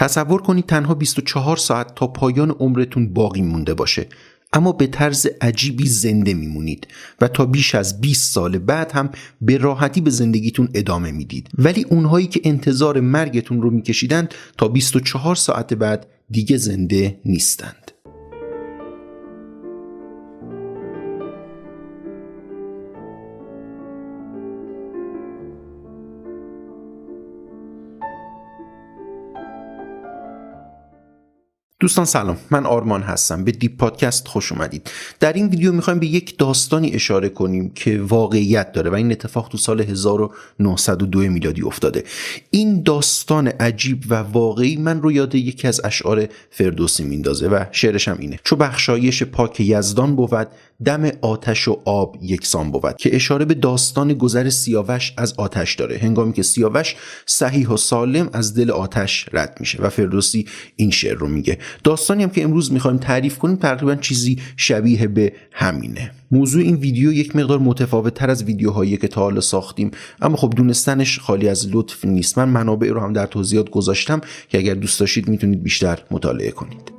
تصور کنید تنها 24 ساعت تا پایان عمرتون باقی مونده باشه، اما به طرز عجیبی زنده میمونید و تا بیش از 20 سال بعد هم به راحتی به زندگیتون ادامه میدید. ولی اونهایی که انتظار مرگتون رو میکشیدن تا 24 ساعت بعد دیگه زنده نیستند. دوستان سلام، من آرمان هستم. به دیپ پادکست خوش اومدید. در این ویدیو میخوایم به یک داستانی اشاره کنیم که واقعیت داره و این اتفاق تو سال 1902 میلادی افتاده. این داستان عجیب و واقعی من رو یاد یکی از اشعار فردوسی میندازه و شعرش هم اینه: چو بخشایش پاک یزدان بود، دم آتش و آب یکسان بود، که اشاره به داستان گذر سیاوش از آتش داره، هنگامی که سیاوش صحیح و سالم از دل آتش رد میشه و فردوسی این شعر رو میگه. داستانی هم که امروز میخوایم تعریف کنیم تقریبا چیزی شبیه به همینه. موضوع این ویدیو یک مقدار متفاوت تر از ویدیوهایی که تا حالا ساختیم، اما خب دونستنش خالی از لطف نیست. من منابع رو هم در توضیحات گذاشتم که اگر دوست داشتید میتونید بیشتر مطالعه کنید.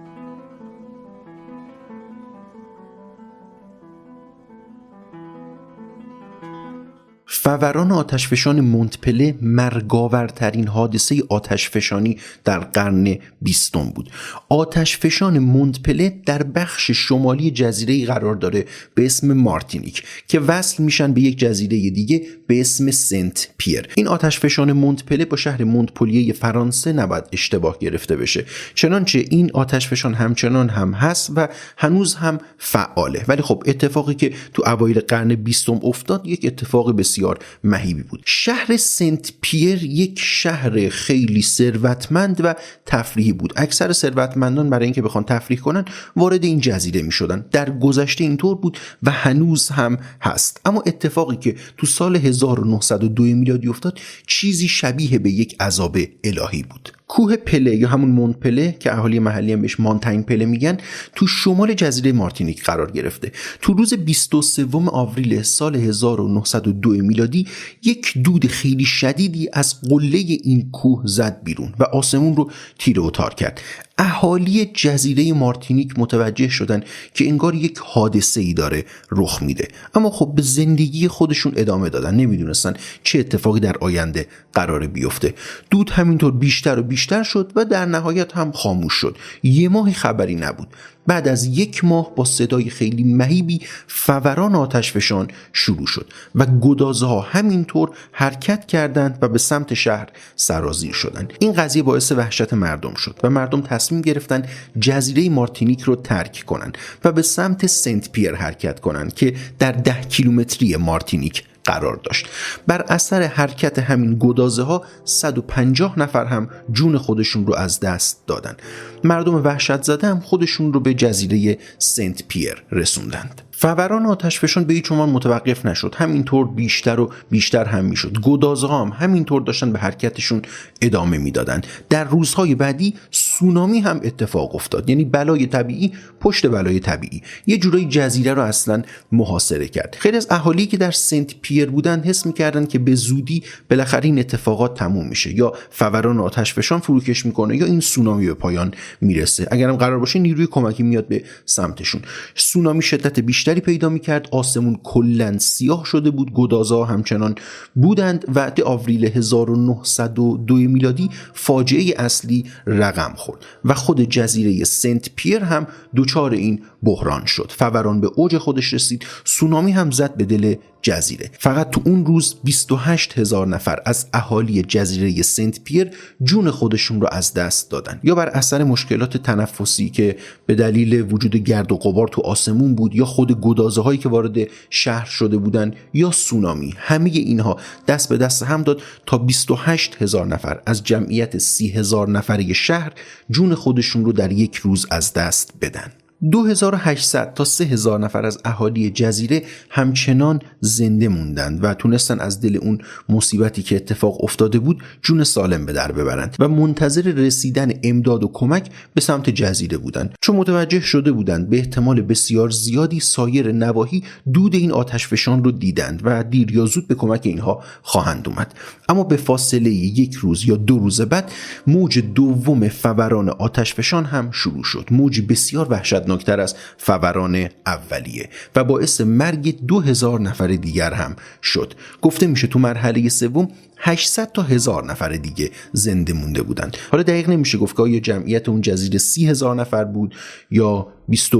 فوران آتشفشان مونتپله مرگاورترین حادثه آتشفشانی در قرن 20 بود. آتشفشان مونتپله در بخش شمالی جزیره قرار داره به اسم مارتینیک که وصل میشن به یک جزیره دیگه به اسم سنت پیر. این آتشفشان مونتپله با شهر مونتپلیه فرانسه نباید اشتباه گرفته بشه، چنانچه این آتشفشان همچنان هم هست و هنوز هم فعاله. ولی خب اتفاقی که تو اوایل قرن 20 افتاد یک اتفاق بسیار مهیبی بود. شهر سنت پیر یک شهر خیلی ثروتمند و تفریحی بود. اکثر ثروتمندان برای اینکه بخوان تفریح کنن وارد این جزیره می شدن. در گذشته اینطور بود و هنوز هم هست. اما اتفاقی که تو سال 1902 میلادی افتاد چیزی شبیه به یک عذاب الهی بود. کوه پله یا همون مونت پله که اهالی محلی هم بهش مانتین پله میگن تو شمال جزیره مارتینیک قرار گرفته. تو روز 23 آوریل سال 1902 میلادی یک دود خیلی شدیدی از قله این کوه زد بیرون و آسمون رو تیره و تار کرد. اهالی جزیره مارتینیک متوجه شدن که انگار یک حادثه‌ای داره رخ میده، اما خب به زندگی خودشون ادامه دادن. نمیدونستن چه اتفاقی در آینده قراره بیفته. دود همینطور بیشتر و بیشتر شد و در نهایت هم خاموش شد. یه ماهی خبری نبود. بعد از یک ماه با صدای خیلی مهیبی فوران آتشفشان شروع شد و گدازها همینطور حرکت کردند و به سمت شهر سرازیر شدند. این قضیه باعث وحشت مردم شد و مردم تصمیم گرفتن جزیره مارتینیک رو ترک کنند و به سمت سنت پیر حرکت کنند که در 10 کیلومتری مارتینیک قرار داشت. بر اثر حرکت همین گدازه ها 150 نفر هم جون خودشون رو از دست دادن. مردم وحشت زده هم خودشون رو به جزیره سنت پیر رسوندند. فوران آتشفشان به هیچ عنوان متوقف نشد، همینطور بیشتر و بیشتر هم میشد. گدازها هم همینطور داشتن به حرکتشون ادامه میدادن. در روزهای بعدی سونامی هم اتفاق افتاد، یعنی بلای طبیعی پشت بلای طبیعی یه جورایی جزیره رو اصلا محاصره کرد. خیلی از اهالی که در سنت پیر بودن حس میکردن که به زودی بالاخره این اتفاقات تموم میشه، یا فوران آتشفشان فروکش میکنه یا این سونامی به پایان میرسه. اگرم قرار باشه نیروی کمکی میاد به سمتشون. سونامی شدت بیشتری پیدا میکرد، آسمون کلاً سیاه شده بود، گدازها همچنان بودند و در آوریل 1902 میلادی فاجعه اصلی رقم خورد و خود جزیره سنت پیر هم دچار این بحران شد. فوران به اوج خودش رسید، سونامی هم زد به دل جزیره. فقط تو اون روز 28,000 نفر از اهالی جزیره سنت پیر جون خودشون رو از دست دادن، یا بر اثر مشکلات تنفسی که به دلیل وجود گرد و غبار تو آسمون بود، یا خود گدازه هایی که وارد شهر شده بودن، یا سونامی. همه اینها دست به دست هم داد تا 28,000 نفر از جمعیت 30,000 نفره شهر جون خودشون رو در یک روز از دست بدن. 2800 تا 3000 نفر از اهالی جزیره همچنان زنده موندند و تونستن از دل اون مصیبتی که اتفاق افتاده بود جون سالم به در ببرند و منتظر رسیدن امداد و کمک به سمت جزیره بودند، چون متوجه شده بودند به احتمال بسیار زیادی سایر نواحی دود این آتشفشان رو دیدند و دیر یا زود به کمک اینها خواهند اومد. اما به فاصله 1 روز یا 2 روز بعد موج دوم فوران آتشفشان هم شروع شد، موجی بسیار وحشتناکتر از فوران اولیه و باعث مرگ 2000 نفر دیگر هم شد. گفته میشه تو مرحله سوم 800 تا 1000 نفر دیگه زنده مونده بودند. حالا دقیق نمیشه گفت که آیا جمعیت اون جزیره 30000 نفر بود یا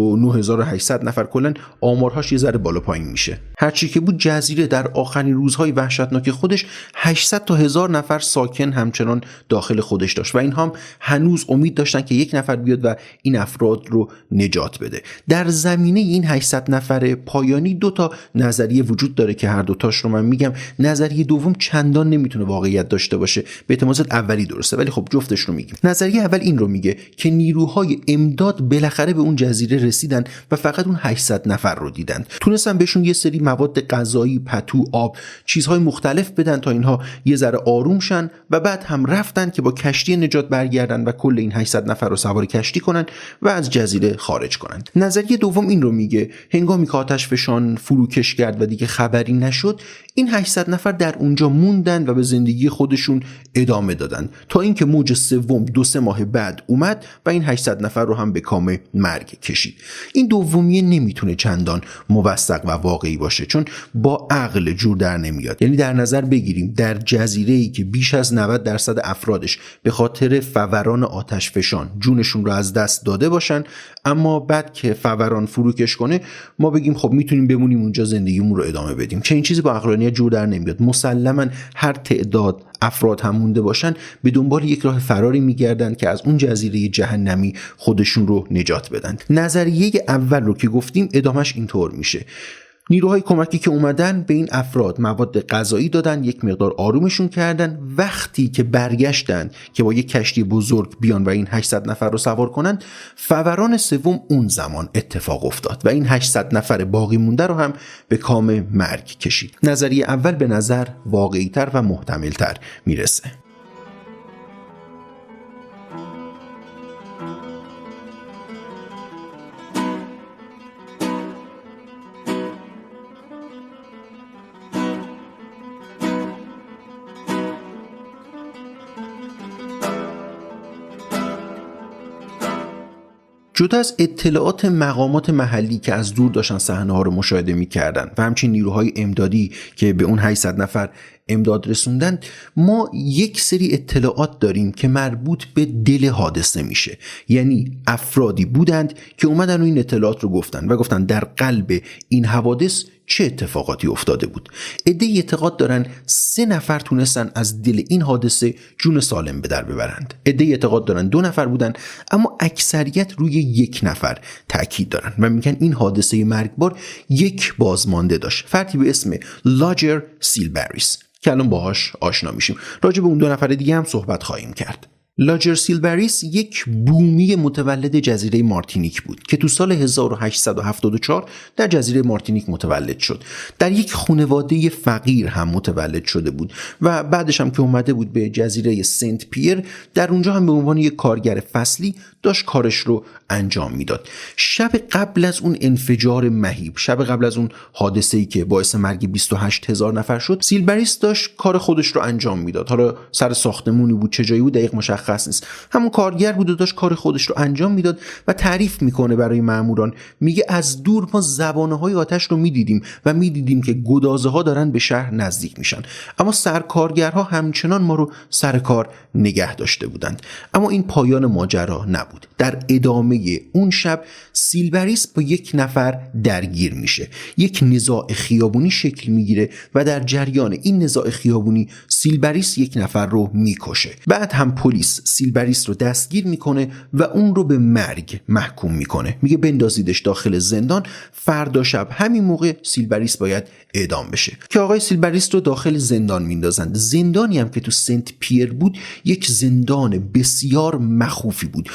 29800 نفر، کلا آمارهاش یه ذره بالا پایین میشه. هرچی که بود جزیره در آخرین روزهای وحشتناک خودش 800 تا 1000 نفر ساکن همچنان داخل خودش داشت و این هم هنوز امید داشتن که یک نفر بیاد و این افراد رو نجات بده. در زمینه این 800 نفر پایانی 2 تا نظریه وجود داره که هر دوتاش رو من میگم. نظریه دوم چندان نمیتونه واقعیت داشته باشه، به احتمال اولی درسته، ولی خب جفتش رو میگیم. نظریه اول این رو میگه که نیروهای امداد بالاخره به اون جزیره رسیدن و فقط اون 800 نفر رو دیدن، تونستن بهشون یه سری مواد غذایی، پتو، آب، چیزهای مختلف بدن تا اینها یه ذره آروم شن و بعد هم رفتن که با کشتی نجات برگردن و کل این 800 نفر رو سوار کشتی کنن و از جزیره خارج کنن. نظریه دوم این رو میگه هنگامی که آتشفشان فروکش کرد و دیگه خبری نشد، این 800 نفر در اونجا موندن و به زندگی خودشون ادامه دادن تا اینکه موج سوم 2-3 ماه بعد اومد و این 800 نفر رو هم به کام مرگ کشید. این دومیه نمیتونه چندان موثق و واقعی باشه، چون با عقل جور در نمیاد. یعنی در نظر بگیریم در جزیره‌ای که بیش از 90% افرادش به خاطر فوران آتشفشان جونشون رو از دست داده باشن، اما بعد که فوران فروکش کنه ما بگیم خب میتونیم بمونیم اونجا زندگیمون رو ادامه بدیم. چه این چیزی با عقلانیت جور در نمیاد. مسلماً هر تعداد افراد هم مونده باشن به دنبال یک راه فراری میگردن که از اون جزیره جهنمی خودشون رو نجات بدن. نظریه اول رو که گفتیم ادامش اینطور میشه: نیروهای کمکی که اومدن به این افراد مواد غذایی دادن، یک مقدار آرومشون کردن. وقتی که برگشتن که با یک کشتی بزرگ بیان و این 800 نفر رو سوار کنن، فوران سوم اون زمان اتفاق افتاد و این 800 نفر باقی مونده رو هم به کام مرگ کشید. نظریه اول به نظر واقعی‌تر و محتمل‌تر میرسه. جدا از اطلاعات مقامات محلی که از دور داشتن صحنه‌ها رو مشاهده می‌کردن و همچنین نیروهای امدادی که به اون 800 نفر امداد رسوندن، ما یک سری اطلاعات داریم که مربوط به دل حادثه میشه. یعنی افرادی بودند که اومدن و این اطلاعات رو گفتن در قلب این حوادث چه اتفاقاتی افتاده بود. عده‌ای اعتقاد دارن 3 نفر تونستن از دل این حادثه جون سالم به در ببرند. عده‌ای اعتقاد دارن 2 نفر بودن، اما اکثریت روی 1 نفر تاکید دارن و میگن این حادثه مرگبار یک بازمانده داشت، فردی به اسم لاجر سیلبریس که الان باهاش آشنا میشیم. راجع به اون 2 نفر دیگه هم صحبت خواهیم کرد. لاجر سیلبریس یک بومی متولد جزیره مارتینیک بود که تو سال 1874 در جزیره مارتینیک متولد شد. در یک خانواده فقیر هم متولد شده بود و بعدش هم که اومده بود به جزیره سنت پیر، در اونجا هم به عنوان یک کارگر فصلی داشت کارش رو انجام میداد. شب قبل از اون انفجار مهیب، شب قبل از اون حادثه‌ای که باعث مرگ 28000 نفر شد، سیلبریس داشت کار خودش رو انجام میداد. حالا سر ساختمونی بود، چه جایی بود دقیق مشخص نیست. همون کارگر بود و داشت کار خودش رو انجام میداد و تعریف میکنه برای ماموران. میگه از دور ما زبانه‌های آتش رو میدیدیم و میدیدیم که گدازه‌ها دارن به شهر نزدیک میشن، اما سرکارگرها همچنان ما رو سر کار نگه داشته بودند. اما این پایان ماجرا نبود. در ادامه اون شب سیلبریس با 1 نفر درگیر میشه. یک نزاع خیابونی شکل میگیره و در جریان این نزاع خیابونی سیلبریس 1 نفر رو میکشه. بعد هم پلیس سیلبریس رو دستگیر میکنه و اون رو به مرگ محکوم میکنه. میگه بندازیدش داخل زندان. فردا شب همین موقع سیلبریس باید اعدام بشه که آقای سیلبریس رو داخل زندان میندازند. زندانی هم که تو سنت پیر بود یک زندان بسیار مخوفی بود.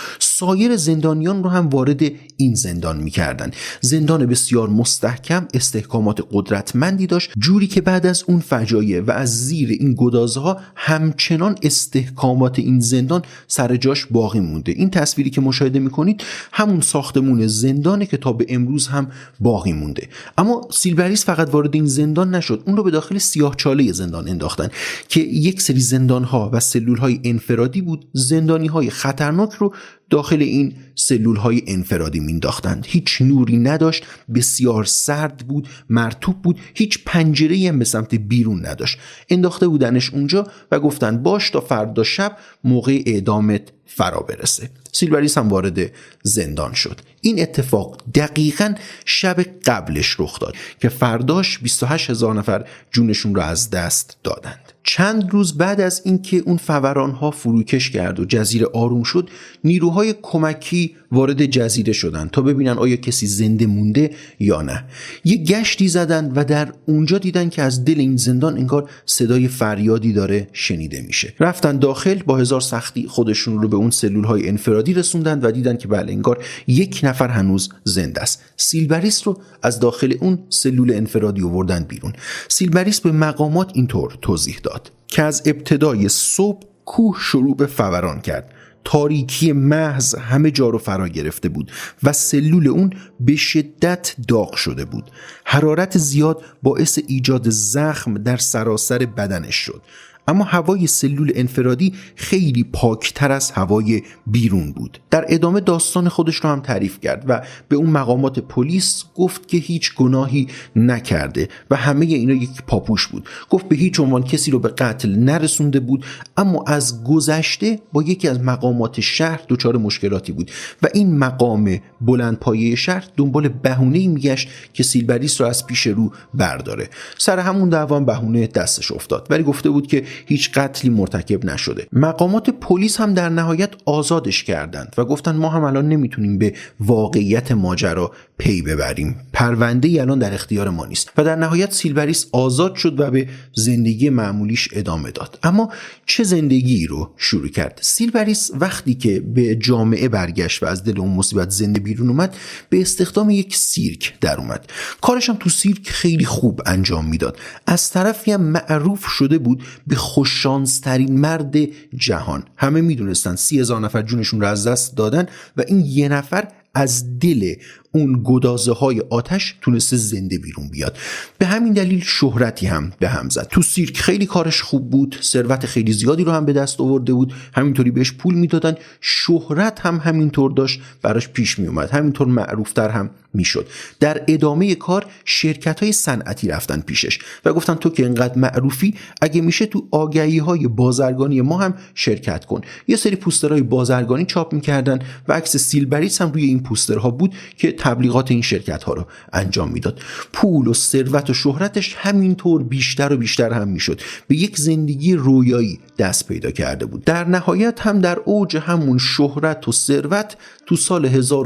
سایر زندانیان رو هم وارد این زندان میکردن. زندان بسیار مستحکم، استحکامات قدرتمندی داشت، جوری که بعد از اون فجایع و از زیر این گدازها همچنان استحکامات این زندان سر جاش باقی مونده. این تصویری که مشاهده میکنید همون ساختمون زندانه که تا به امروز هم باقی مونده. اما سیلبریس فقط وارد این زندان نشد، اون رو به داخل سیاهچاله زندان انداختن که یک سری زندانها و سلولهای انفرادی بود. زندانیهای خطرناک رو داخل این سلولهای انفرادی مینداختند. هیچ نوری نداشت، بسیار سرد بود، مرطوب بود، هیچ پنجره‌ای هم به سمت بیرون نداشت. انداخته بودنش اونجا و گفتن باش تا فردا شب موقع اعدامت فرا برسه. سیلبریس هم وارد زندان شد. این اتفاق دقیقاً شب قبلش رخ داد که فرداش 28,000 نفر جونشون رو از دست دادند. چند روز بعد از اینکه اون فوران‌ها فروکش کرد و جزیره آروم شد، نیروهای کمکی وارد جزیره شدند تا ببینن آیا کسی زنده مونده یا نه. یه گشتی زدن و در اونجا دیدن که از دل این زندان انگار صدای فریادی داره شنیده میشه. رفتن داخل، با هزار سختی خودشون رو به اون سلول‌های انفرادی رسوندن و دیدن که بله انگار یک نفر هنوز زنده است. سیلبریس رو از داخل اون سلول انفرادی آوردن بیرون. سیلبریس به مقامات اینطور توضیح داد که از ابتدای صبح کوه شروع به فوران کرد. تاریکی محض همه جا رو فرا گرفته بود و سلول اون به شدت داغ شده بود. حرارت زیاد باعث ایجاد زخم در سراسر بدنش شد. اما هوای سلول انفرادی خیلی پاکتر از هوای بیرون بود. در ادامه داستان خودش رو هم تعریف کرد و به اون مقامات پلیس گفت که هیچ گناهی نکرده و همه اینا یک پاپوش بود. گفت به هیچ عنوان کسی رو به قتل نرسونده بود، اما از گذشته با یکی از مقامات شهر دچار مشکلاتی بود و این مقام بلندپایه شهر دنبال بهونه‌ای میگشت که سیلبریس رو از پیش رو برداره. سر همون دعوا بهونه دستش افتاد، ولی گفته بود که هیچ قتلی مرتکب نشده. مقامات پلیس هم در نهایت آزادش کردند و گفتن ما هم الان نمیتونیم به واقعیت ماجرا پی ببریم، پرونده‌ای الان در اختیار ما نیست. و در نهایت سیلبریس آزاد شد و به زندگی معمولیش ادامه داد. اما چه زندگی رو شروع کرد؟ سیلبریس وقتی که به جامعه برگشت و از دل اون مصیبت زنده بیرون اومد، به استخدام یک سیرک در اومد. کارش هم تو سیرک خیلی خوب انجام میداد. از طرفی هم معروف شده بود به خوششانسترین مرد جهان. همه میدونستن 30,000 نفر جونشون رو از دست دادن و این یه نفر از دل اون گدازه های آتش تونسته زنده بیرون بیاد. به همین دلیل شهرتی هم به هم زد. تو سیرک خیلی کارش خوب بود، ثروت خیلی زیادی رو هم به دست آورده بود، همینطوری بهش پول میدادن، شهرت هم همینطور داشت براش پیش می اومد، همینطور معروفتر هم میشد. در ادامه کار شرکت‌های صنعتی رفتن پیشش و گفتن تو که اینقدر معروفی، اگه میشه تو آگهی‌های بازرگانی ما هم شرکت کن. یه سری پوسترهای بازرگانی چاپ می‌کردن و عکس سیلبریس هم روی این پوسترها بود که تبلیغات این شرکت‌ها رو انجام میداد. پول و ثروت و شهرتش همینطور بیشتر و بیشتر هم میشد. به یک زندگی رویایی دست پیدا کرده بود. در نهایت هم در اوج همون شهرت و ثروت تو سال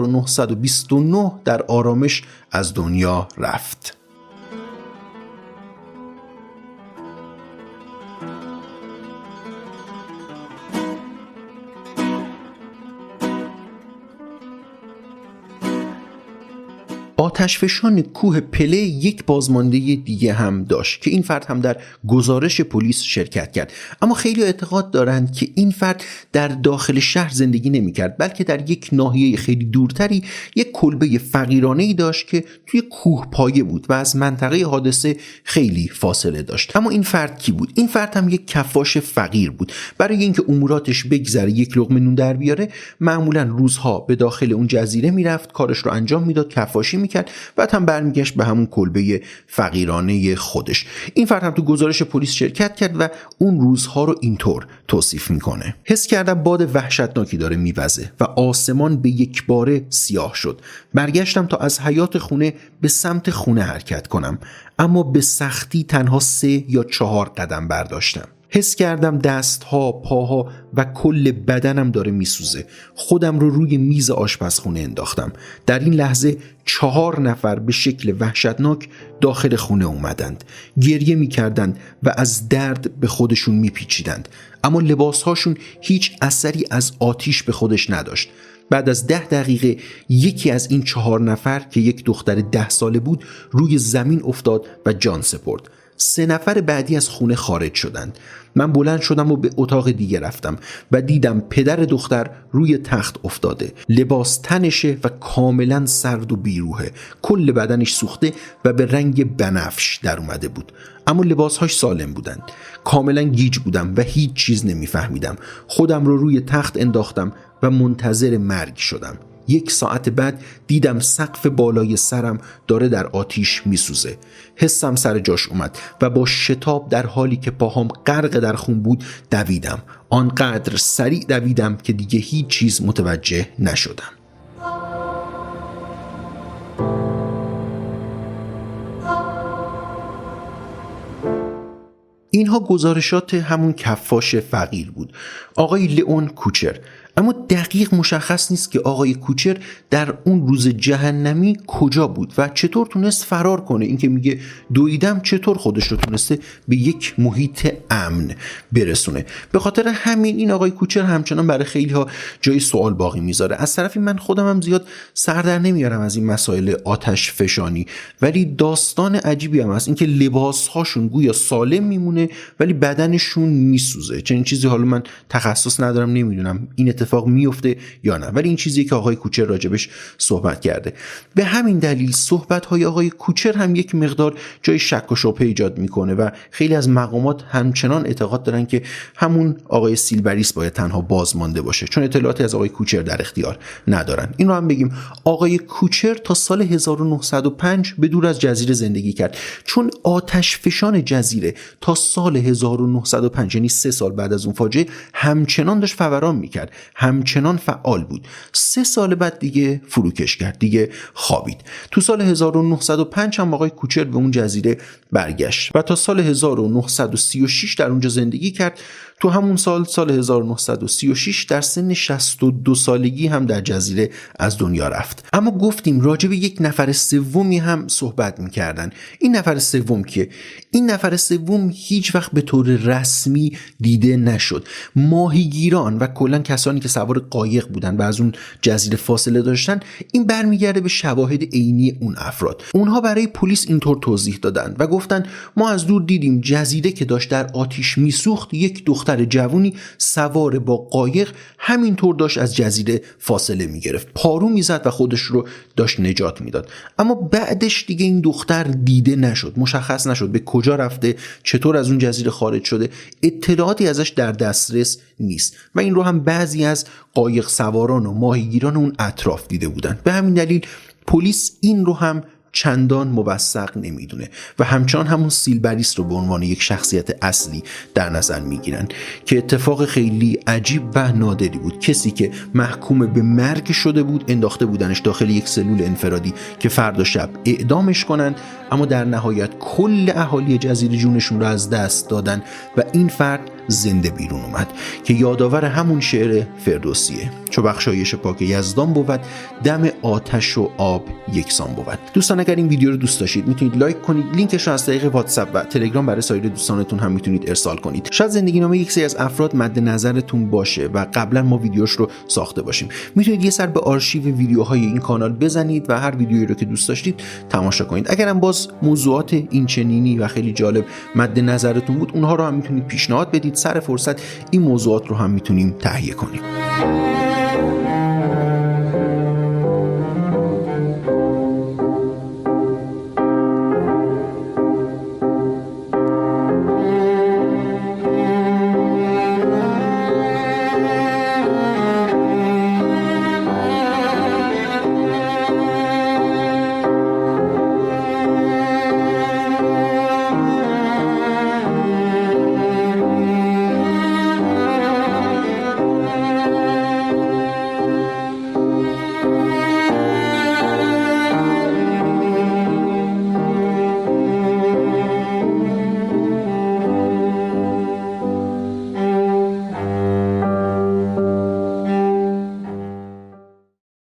1929 در آرامش از دنیا رفت. آتشفشان کوه پله یک بازمانده دیگه هم داشت که این فرد هم در گزارش پلیس شرکت کرد. اما خیلی اعتقاد دارند که این فرد در داخل شهر زندگی نمی کرد، بلکه در یک ناحیه خیلی دورتری یک کلبه فقیرانه‌ای داشت که توی کوه پایه بود و از منطقه حادثه خیلی فاصله داشت. اما این فرد کی بود؟ این فرد هم یک کفاش فقیر بود. برای اینکه اموراتش بگذره، یک لقمه نون در بیاره، معمولا روزها به داخل اون جزیره میرفت، کارش رو انجام میداد، کفاشی میکرد، بعد هم برمیگشت به همون کلبه فقیرانه خودش. این فرد هم تو گزارش پلیس شرکت کرد و اون روزها رو اینطور توصیف میکنه: حس کردم باد وحشتناکی داره میوزه و آسمان به یک باره سیاه شد. برگشتم تا از حیاط خونه به سمت خونه حرکت کنم، اما به سختی تنها 3 یا 4 قدم برداشتم. حس کردم دستها، پاها و کل بدنم داره میسوزه. خودم رو روی میز آشپزخونه انداختم. در این لحظه 4 نفر به شکل وحشتناک داخل خونه اومدند. گریه میکردند و از درد به خودشون میپیچیدند، اما لباسهاشون هیچ اثری از آتیش به خودش نداشت. بعد از 10 دقیقه یکی از این 4 نفر که یک دختر 10 ساله بود روی زمین افتاد و جان سپرد. 3 نفر بعدی از خونه خارج شدند. من بلند شدم و به اتاق دیگه رفتم و دیدم پدر دختر روی تخت افتاده. لباس تنشه و کاملا سرد و بیروحه. کل بدنش سوخته و به رنگ بنفش در اومده بود، اما لباسهاش سالم بودند. کاملا گیج بودم و هیچ چیز نمیفهمیدم. خودم رو روی تخت انداختم و منتظر مرگ شدم. 1 ساعت بعد دیدم سقف بالای سرم داره در آتیش میسوزه. حسم سر جاش اومد و با شتاب در حالی که پاهام غرق در خون بود دویدم. آنقدر سریع دویدم که دیگه هیچ چیز متوجه نشدم. اینها گزارشات همون کفاش فقیر بود، آقای لئون کوچر. اما دقیق مشخص نیست که آقای کوچر در اون روز جهنمی کجا بود و چطور تونست فرار کنه. این که میگه دویدم، چطور خودش رو تونسته به یک محیط امن برسونه. به خاطر همین این آقای کوچر همچنان برای خیلی ها جای سوال باقی میذاره. از طرفی من خودم هم زیاد سر در نمیارم از این مسائل آتش فشانی، ولی داستان عجیبی هم هست. این که لباس هاشون گویا سالم میمونه ولی بدنشون میسوزه. چنین چیزی حالا من تخصص ندارم، نمیدونم این اتفاق میفته یا نه، ولی این چیزیه که آقای کوچر راجبش صحبت کرده. به همین دلیل صحبت‌های آقای کوچر هم یک مقدار جای شک و شبهه ایجاد میکنه و خیلی از مقامات همچنان اعتقاد دارن که همون آقای سیلبریس باید تنها بازمانده باشه، چون اطلاعاتی از آقای کوچر در اختیار ندارن. این رو هم بگیم آقای کوچر تا سال 1905 به دور از جزیره زندگی کرد، چون آتش فشان جزیره تا سال 1905 یعنی 3 سال بعد از اون فاجعه همچنان داشت فوران میکرد، همچنان فعال بود. 3 سال بعد دیگه فروکش کرد، دیگه خوابید. تو سال 1905 هم آقای کوچر به اون جزیره برگشت و تا سال 1936 در اونجا زندگی کرد. تو همون سال 1936 در سن 62 سالگی هم در جزیره از دنیا رفت. اما گفتیم راجع به یک نفر سومی هم صحبت می‌کردن. این نفر سوم که این نفر سوم هیچ وقت به طور رسمی دیده نشد. ماهیگیران و کلا کسانی که سوار قایق بودن و از اون جزیره فاصله داشتن، این برمیگرده به شواهد عینی اون افراد. اونها برای پلیس اینطور توضیح دادن و گفتن ما از دور دیدیم جزیره که داشت در آتش میسوخت، یک دختر جوونی سوار با قایق همینطور داشت از جزیره فاصله میگرفت، پارو میزد و خودش رو داشت نجات میداد. اما بعدش دیگه این دختر دیده نشد، مشخص نشد به کجا رفته، چطور از اون جزیره خارج شده، اطلاعاتی ازش در دسترس نیست و این رو هم بعضی از قایق سواران و ماهیگیران اون اطراف دیده بودن. به همین دلیل پلیس این رو هم چندان موثق نمیدونه و همچنان همون سیلبریس رو به عنوان یک شخصیت اصلی در نظر میگیرن که اتفاق خیلی عجیب و نادری بود. کسی که محکوم به مرگ شده بود، انداخته بودنش داخل یک سلول انفرادی که فردا شب اعدامش کنن، اما در نهایت کل اهالی جزیره جونشون رو از دست دادن و این فرد زنده بیرون اومد که یادآور همون شعر فردوسیه: چو بخشایش پاک یزدان بود، دم آتش و آب یکسان بود. دوستان اگر این ویدیو رو دوست داشتید میتونید لایک کنید، لینکش رو از طریق واتساپ و تلگرام برای سایر دوستانتون هم میتونید ارسال کنید. شاید زندگی نامه یک سری از افراد مد نظرتون باشه و قبلا ما ویدیوش رو ساخته باشیم. میتونید یه سر به آرشیو ویدیوهای این کانال بزنید و هر ویدیویی رو که دوست داشتید تماشا کنید. اگرم باز موضوعات این چنینی و خیلی جالب مد نظرتون بود، اونها رو هم میتونید پیشنهاد بدید. سر فرصت این موضوعات رو هم میتونیم تهیه کنیم.